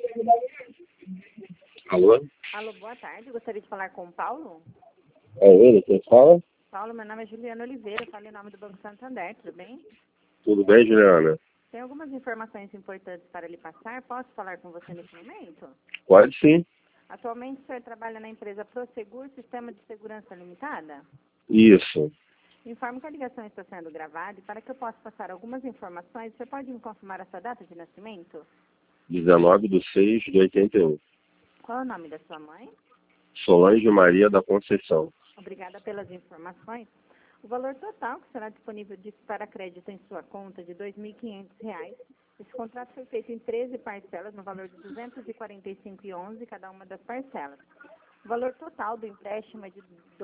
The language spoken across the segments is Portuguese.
Alô? Alô, boa tarde. Gostaria de falar com o Paulo. É ele, quem fala? Paulo, meu nome é Juliana Oliveira, falo em nome do Banco Santander, tudo bem? Tudo bem, Juliana? Tem algumas informações importantes para lhe passar. Posso falar com você nesse momento? Pode sim. Atualmente o senhor trabalha na empresa Prosegur Sistema de Segurança Limitada? Isso. Informo que a ligação está sendo gravada e para que eu possa passar algumas informações, você pode me confirmar a sua data de nascimento? 19/6/81. Qual é o nome da sua mãe? Solange Maria da Conceição. Obrigada pelas informações. O valor total que será disponível para crédito em sua conta de R$ 2.500. Esse contrato foi feito em 13 parcelas, no valor de R$ 245,11 cada uma das parcelas. O valor total do empréstimo é de R$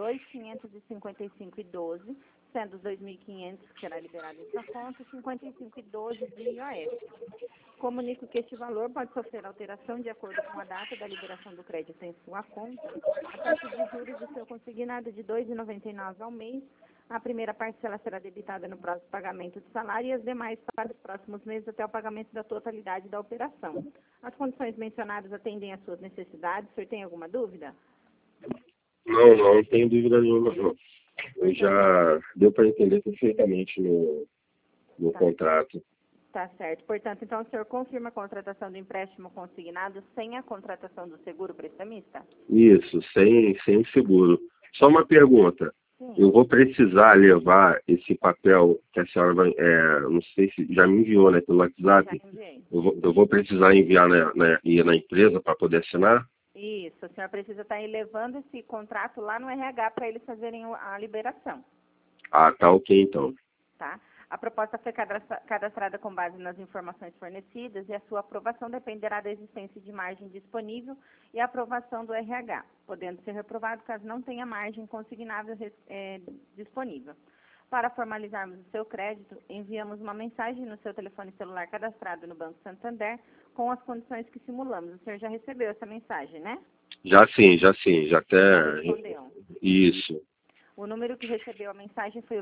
2.555,12, sendo os R$ 2.500 que será liberado em sua conta e R$ 55,12 de IOF. Comunico que este valor pode sofrer alteração de acordo com a data da liberação do crédito em sua conta. A taxa de juros do seu consignado é de R$ 2,99 ao mês. A primeira parcela será debitada no próximo pagamento de salário e as demais para os próximos meses até o pagamento da totalidade da operação. As condições mencionadas atendem às suas necessidades. O senhor tem alguma dúvida? Não tenho dúvida nenhuma, não. Eu já deu para entender perfeitamente no contrato. Tá certo. Portanto, então o senhor confirma a contratação do empréstimo consignado sem a contratação do seguro prestamista? Isso, sem seguro. Só uma pergunta. Sim. Eu vou precisar levar esse papel que a senhora vai, não sei se já me enviou, né, pelo WhatsApp. Já enviei. Eu vou precisar enviar ir na empresa para poder assinar? Isso, a senhora precisa estar aí levando esse contrato lá no RH para eles fazerem a liberação. Ah, tá ok então. Tá? A proposta foi cadastrada com base nas informações fornecidas e a sua aprovação dependerá da existência de margem disponível e a aprovação do RH, podendo ser reprovado caso não tenha margem consignável disponível. Para formalizarmos o seu crédito, enviamos uma mensagem no seu telefone celular cadastrado no Banco Santander com as condições que simulamos. O senhor já recebeu essa mensagem, né? Já sim, já até... Respondeu. Isso. O número que recebeu a mensagem foi o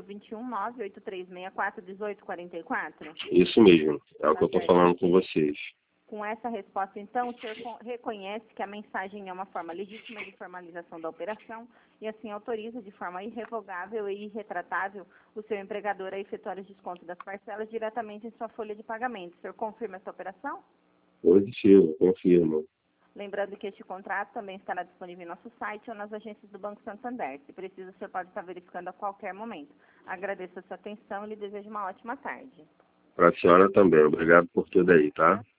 219-8364-1844? Isso mesmo, é o que eu estou falando com vocês. Com essa resposta, então, o senhor reconhece que a mensagem é uma forma legítima de formalização da operação e, assim, autoriza de forma irrevogável e irretratável o seu empregador a efetuar o desconto das parcelas diretamente em sua folha de pagamento. O senhor confirma essa operação? Positivo, confirmo. Lembrando que este contrato também estará disponível em nosso site ou nas agências do Banco Santander. Se precisa, o senhor pode estar verificando a qualquer momento. Agradeço a sua atenção e lhe desejo uma ótima tarde. Para a senhora também. Obrigado por tudo aí, tá?